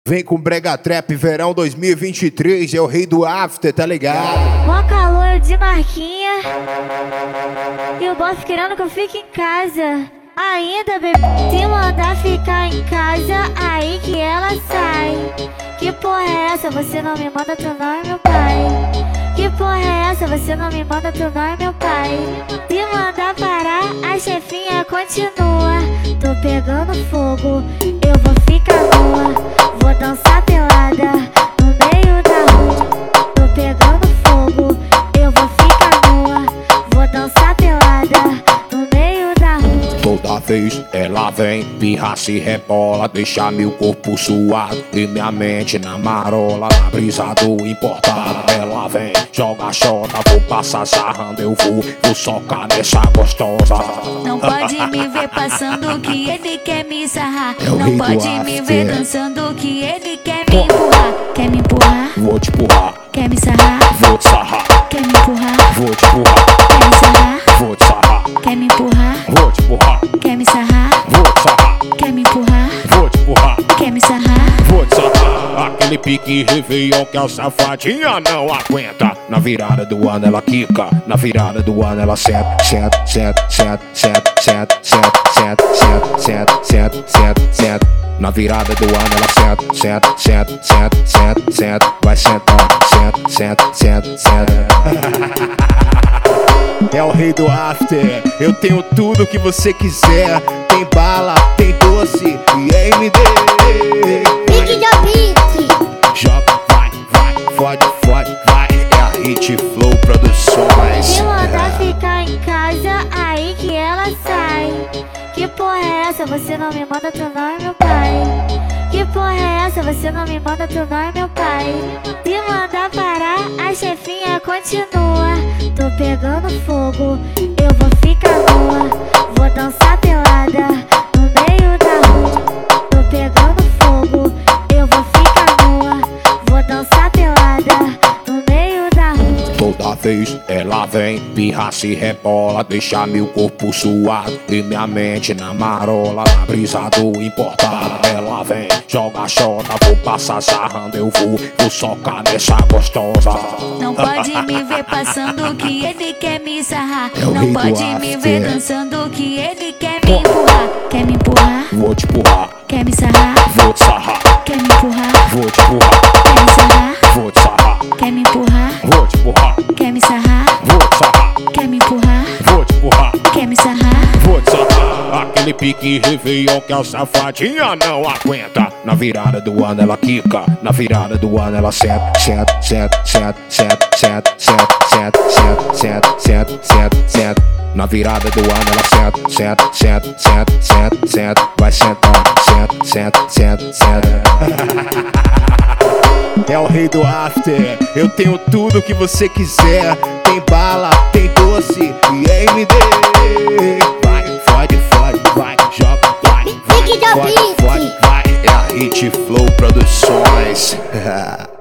Vem com Brega Trap, verão 2023, é o rei do after, tá ligado? Mó calor de marquinha e o boss querendo que eu fique em casa. Ainda, bebê, se mandar ficar em casa, aí que ela sai. Que porra é essa? Você não me manda, tu não é meu pai. Que porra é essa? Você não me manda, tu não é meu pai. Se mandar parar, a chefinha continua. Tô pegando fogo, eu vou ficar nua. Vou dançar pelada no meio da rua. Tô pegando fogo, eu vou ficar nua. Vou dançar pelada no meio da rua. Toda vez ela vem, pirra se rebola, deixa meu corpo suado e minha mente na marola. Na brisa do importado, ela vem, joga xota, vou passar sarrando, eu vou socar nessa gostosa. Não pode me ver passando que ele quer me sarrar. É o Não rei do pode me ver after. dançando que ele quer me empurrar. Quer me empurrar? Vou te empurrar, Quer me sarrar? vou te sarrar, Quer me empurrar? vou te empurrar, Quer me sarrar? vou te sarrar, Quer me empurrar? vou te empurrar, Quer me sarrar? vou te sarrar, Quer me empurrar? vou te empurrar, Quer me sarrar? vou te sarrar. Aquele pique Réveillon que a safadinha não aguenta. Na virada do ano ela quica, na virada do ano ela senta, senta, senta, senta, senta, senta, senta, senta, senta, senta, senta, senta. Na virada do ano ela senta, senta, senta, senta, senta, senta, vai sentar, senta, senta, senta, senta. É o rei do after, eu tenho tudo que você quiser. Tem bala, tem doce e MD. Pique de pique. Joga, vai, fode, fode, vai. É a Hit Flow Produções. Se mandar ficar em casa, aí que ela sai. Que porra é essa? Você não me manda, tu não é meu pai. Que porra é essa? Você não me manda, tu não é meu pai. Se mandar parar, a chefinha continua. Tô pegando fogo, eu vou ficar nua. Vou dançar pelada no meio da rua. Tô pegando fogo, eu vou ficar nua. Vou dançar pelada no meio da rua. Toda vez ela vem, pirra se rebola, deixa meu corpo suado e minha mente na marola. Na brisa do importado, ela vem, joga xota, vou passar sarrando, eu vou socar nessa gostosa. Não pode me ver passando que ele quer me sarrar. É o rei Não do pode me ver after. dançando que ele quer me empurrar. Quer me empurrar? Vou te empurrar, Quer me sarrar? vou te sarrar, Quer me empurrar? vou te empurrar, Quer me sarrar? vou te sarrar, Quer me empurrar? vou te empurrar, Quer me sarrar? vou te sarrar, Quer me empurrar? vou te empurrar, Quer me sarrar? vou te sarrar. Aquele pique Réveillon que a safadinha não aguenta. Na virada do ano ela quica, na virada do ano ela senta, senta, senta, senta, senta, senta, senta, senta, senta, senta, senta, senta. Na virada do ano ela senta, senta, senta, senta, senta, senta, vai sentar, senta, senta, senta, senta. É o rei do after, eu tenho tudo que você quiser. Tem bala, tem doce e MD. Vai, fode, fode, vai, joga, vai, Pique de fode, pique. fode, vai. É a Hit Flow Produções.